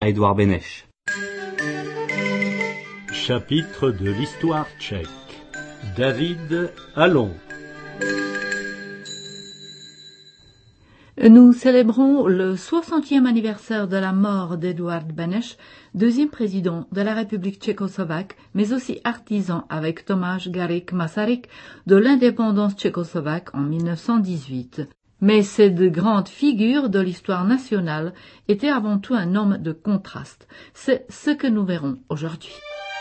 à Édouard Beneš. Chapitre de l'histoire tchèque. David Allon. Nous célébrons le 60e anniversaire de la mort d'Édouard Beneš, deuxième président de la République tchécoslovaque, mais aussi artisan avec Tomáš Garrigue Masaryk de l'indépendance tchécoslovaque en 1918. Mais cette grande figure de l'histoire nationale était avant tout un homme de contraste. C'est ce que nous verrons aujourd'hui.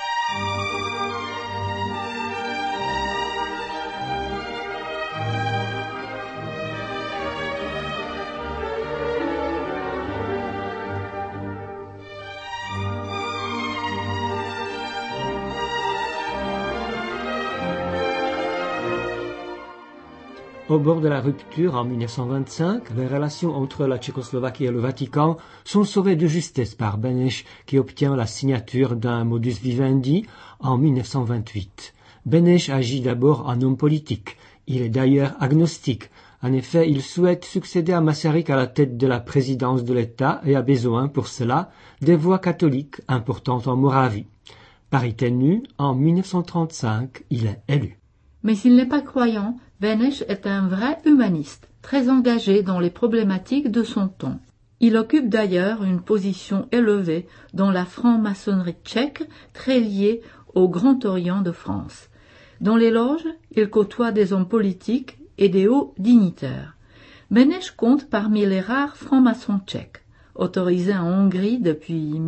Au bord de la rupture en 1925, les relations entre la Tchécoslovaquie et le Vatican sont sauvées de justesse par Beneš qui obtient la signature d'un modus vivendi en 1928. Beneš agit d'abord en homme politique. Il est d'ailleurs agnostique. En effet, il souhaite succéder à Masaryk à la tête de la présidence de l'État et a besoin pour cela des voix catholiques importantes en Moravie. Pari tenu, en 1935, il est élu. Mais s'il n'est pas croyant, Beneš est un vrai humaniste, très engagé dans les problématiques de son temps. Il occupe d'ailleurs une position élevée dans la franc-maçonnerie tchèque, très liée au Grand Orient de France. Dans les loges, il côtoie des hommes politiques et des hauts dignitaires. Beneš compte parmi les rares francs-maçons tchèques. Autorisé en Hongrie depuis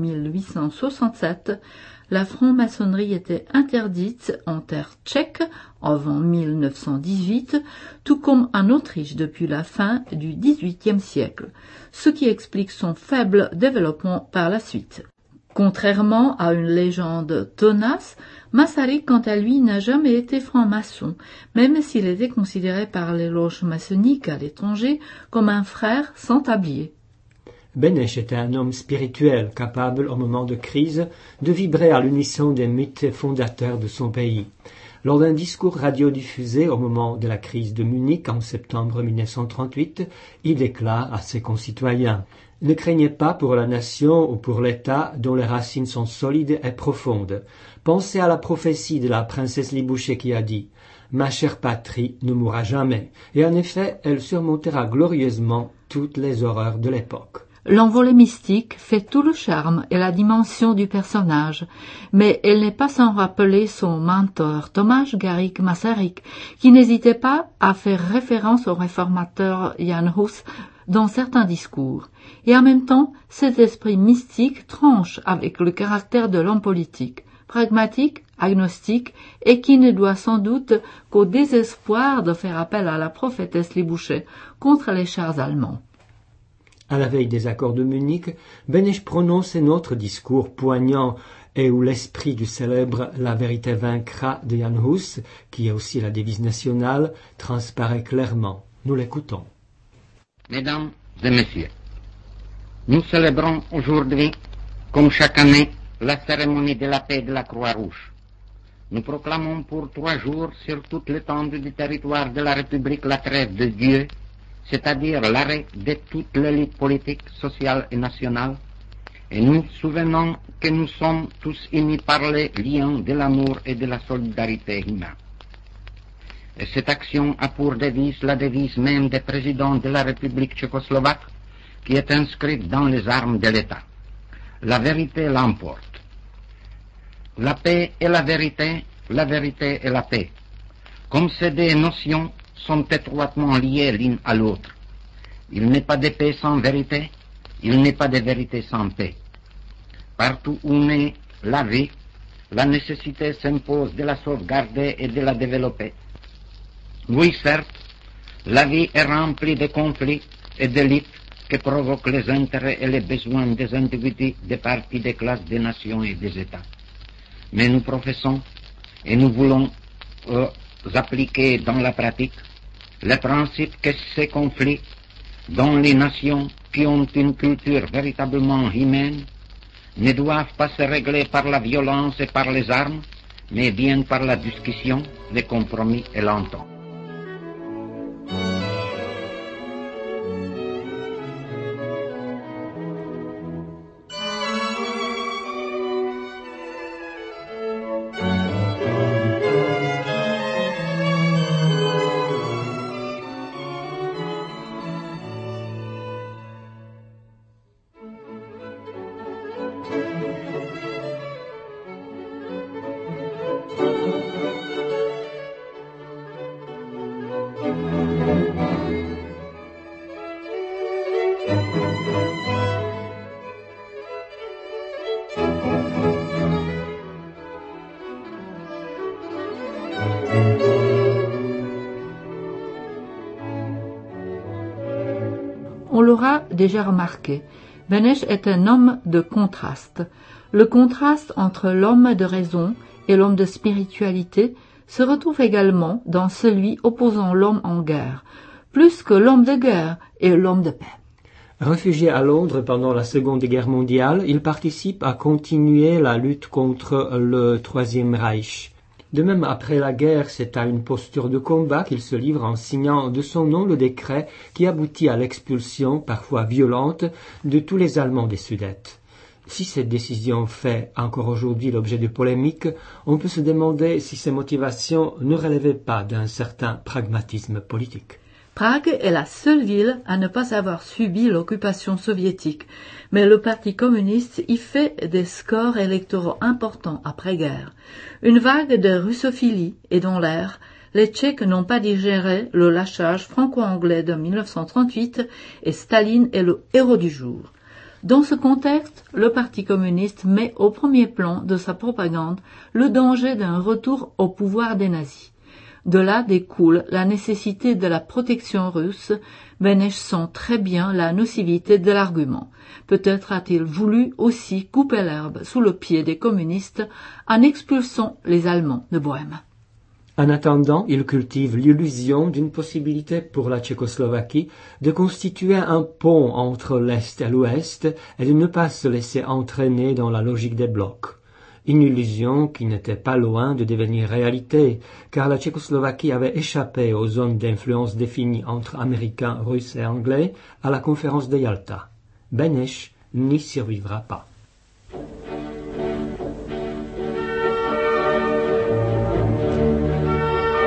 1867, la franc-maçonnerie était interdite en terre tchèque avant 1918, tout comme en Autriche depuis la fin du XVIIIe siècle, ce qui explique son faible développement par la suite. Contrairement à une légende tenace, Masaryk, quant à lui, n'a jamais été franc-maçon, même s'il était considéré par les loges maçonniques à l'étranger comme un frère sans tablier. Beneš était un homme spirituel, capable, au moment de crise, de vibrer à l'unisson des mythes fondateurs de son pays. Lors d'un discours radiodiffusé au moment de la crise de Munich en septembre 1938, il déclare à ses concitoyens « Ne craignez pas pour la nation ou pour l'État dont les racines sont solides et profondes. Pensez à la prophétie de la princesse Libouché qui a dit « Ma chère patrie ne mourra jamais ». Et en effet, elle surmontera glorieusement toutes les horreurs de l'époque. L'envolée mystique fait tout le charme et la dimension du personnage, mais elle n'est pas sans rappeler son mentor Tomáš Garrigue Masaryk, qui n'hésitait pas à faire référence au réformateur Jan Hus dans certains discours. Et en même temps, cet esprit mystique tranche avec le caractère de l'homme politique, pragmatique, agnostique, et qui ne doit sans doute qu'au désespoir de faire appel à la prophétesse Libouché contre les chars allemands. À la veille des accords de Munich, Beneš prononce un autre discours poignant et où l'esprit du célèbre « La vérité vaincra » de Jan Hus, qui est aussi la devise nationale, transparaît clairement. Nous l'écoutons. Mesdames et messieurs, nous célébrons aujourd'hui, comme chaque année, la cérémonie de la paix de la Croix-Rouge. Nous proclamons pour 3 jours sur toute l'étendue du territoire de la République la trêve de Dieu, c'est-à-dire l'arrêt de toute l'élite politique, sociale et nationale, et nous souvenons que nous sommes tous unis par les liens de l'amour et de la solidarité humaine. Et cette action a pour devise la devise même des présidents de la République tchécoslovaque, qui est inscrite dans les armes de l'État. La vérité l'emporte. La paix et la vérité et la paix. Comme ces deux notions sont étroitement liées l'une à l'autre. Il n'est pas de paix sans vérité, il n'est pas de vérité sans paix. Partout où naît la vie, la nécessité s'impose de la sauvegarder et de la développer. Oui, certes, la vie est remplie de conflits et de luttes que provoquent les intérêts et les besoins des individus, des partis, des classes, des nations et des États. Mais nous professons et nous voulons appliquer dans la pratique le principe que ces conflits, dont les nations qui ont une culture véritablement humaine, ne doivent pas se régler par la violence et par les armes, mais bien par la discussion, le compromis et l'entente. On l'aura déjà remarqué, Beneš est un homme de contraste. Le contraste entre l'homme de raison et l'homme de spiritualité se retrouve également dans celui opposant l'homme en guerre, plus que l'homme de guerre et l'homme de paix. Réfugié à Londres pendant la Seconde Guerre mondiale, il participe à continuer la lutte contre le Troisième Reich. De même, après la guerre, c'est à une posture de combat qu'il se livre en signant de son nom le décret qui aboutit à l'expulsion, parfois violente, de tous les Allemands des Sudètes. Si cette décision fait encore aujourd'hui l'objet de polémiques, on peut se demander si ses motivations ne relevaient pas d'un certain pragmatisme politique. Prague est la seule ville à ne pas avoir subi l'occupation soviétique, mais le Parti communiste y fait des scores électoraux importants après-guerre. Une vague de russophilie est dans l'air. Les Tchèques n'ont pas digéré le lâchage franco-anglais de 1938 et Staline est le héros du jour. Dans ce contexte, le Parti communiste met au premier plan de sa propagande le danger d'un retour au pouvoir des nazis. De là découle la nécessité de la protection russe. Beneš sent très bien la nocivité de l'argument. Peut-être a-t-il voulu aussi couper l'herbe sous le pied des communistes en expulsant les Allemands de Bohême. En attendant, il cultive l'illusion d'une possibilité pour la Tchécoslovaquie de constituer un pont entre l'Est et l'Ouest et de ne pas se laisser entraîner dans la logique des blocs. Une illusion qui n'était pas loin de devenir réalité, car la Tchécoslovaquie avait échappé aux zones d'influence définies entre Américains, Russes et Anglais à la conférence de Yalta. Beneš n'y survivra pas.